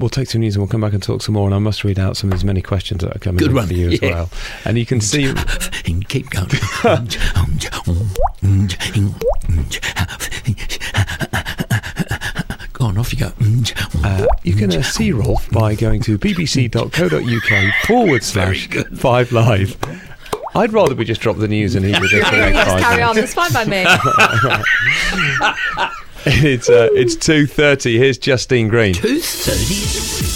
we'll take some news and we'll come back and talk some more. And I must read out some of these many questions that are coming in for you as well. And you can see... Keep going. Go on, off you go. You can see Rolf by going to bbc.co.uk/5 Live. I'd rather we just drop the news and he would just carry on. That's fine by me. It's 2:30. Here's Justine Green. 2:30.